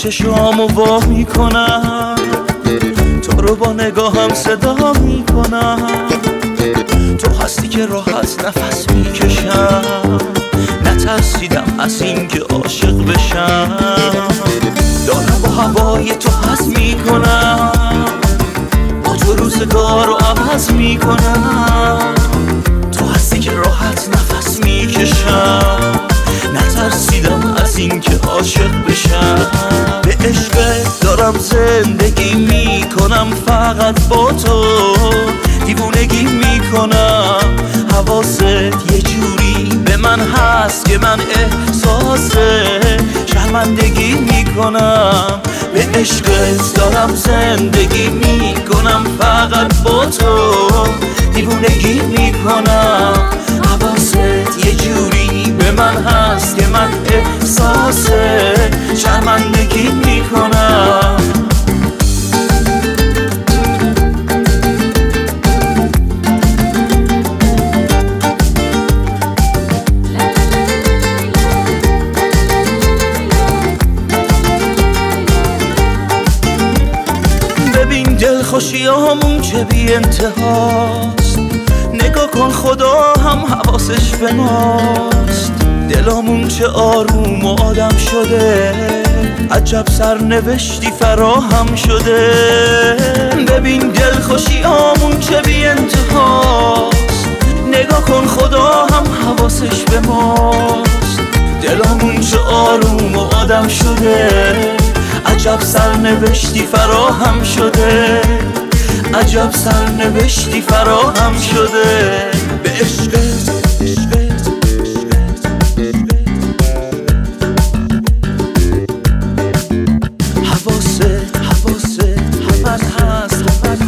چشامو وا میکنم، تو رو با نگاهم صدا میکنم. تو هستی که راحت نفس میکشم، نترسیدم از این که عاشق بشم. دارم با هوای تو حس میکنم، با تو روزگار رو عوض میکنم. تو هستی که راحت نفس میکشم، نترسیدم از این که عاشق بشم. به عشقت دارم زندگی میکنم، فقط با تو دیوونگی میکنم. حواست یه جوری به من هست که من احساس شرمندگی میکنم. به عشقت دارم زندگی میکنم، فقط با تو دیوونگی میکنم. حواست یه جوری به من هست که من احساس شرمندگی میکنم. ببین دلخوشیامون چه بی انتهاست، نگاه کن خدا هم حواسش به ماست. دلامون چه آروم و آدم شده، عجب سرنوشتی فراهم شده. ببین دلخوشیامون چه بی انتهاست، نگاه کن خدا هم حواسش به ماست. دلامون چه آروم و آدم شده، عجب سرنوشتی فراهم شده. عجب سرنوشتی فراهم شده. به عشقت حواست همت هست.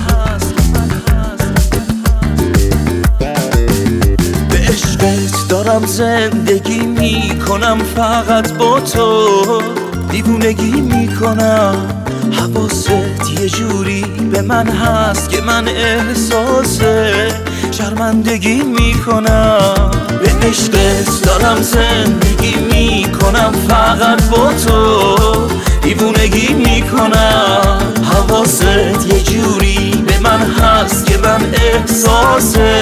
به عشقت دارم زندگی میکنم، فقط با تو دیوونگی میکنم. حواست یه جوری به من هست که من احساس شرمندگی میکنم. به عشقت دارم زندگی میکنم، فقط با تو دیوونگی میکنم. حواست یه جوری به من هست که من احساس